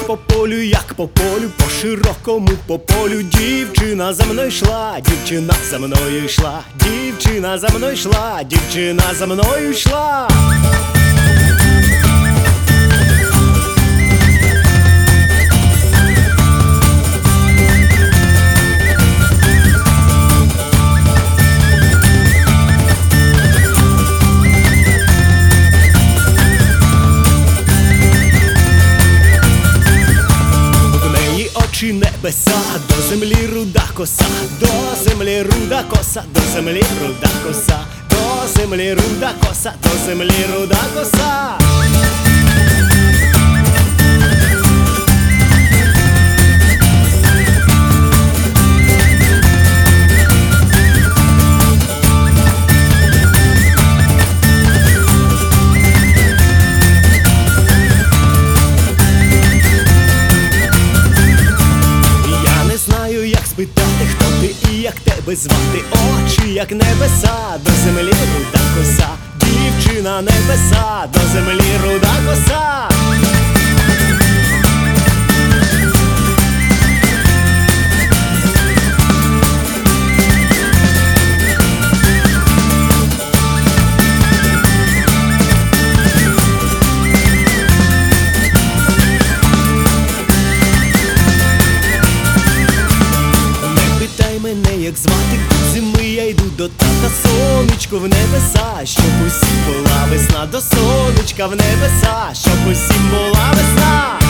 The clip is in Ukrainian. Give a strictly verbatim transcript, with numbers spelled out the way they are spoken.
як по полю, як по полю, по широкому по полю. Дівчина за мною йшла, дівчина за мною йшла, дівчина за мною йшла, дівчина за мною йшла. Небеса, до землі руда коса, до землі руда коса, до землі руда коса, до землі руда коса, до землі руда коса. Спитати, хто ти і як тебе звати, очі, як небеса, до землі руда коса, дівчина небеса, до землі руда коса. Мене як звати, зими я йду до тата, сонечко в небеса, щоб усім була весна, до сонечка в небеса, щоб усім була весна.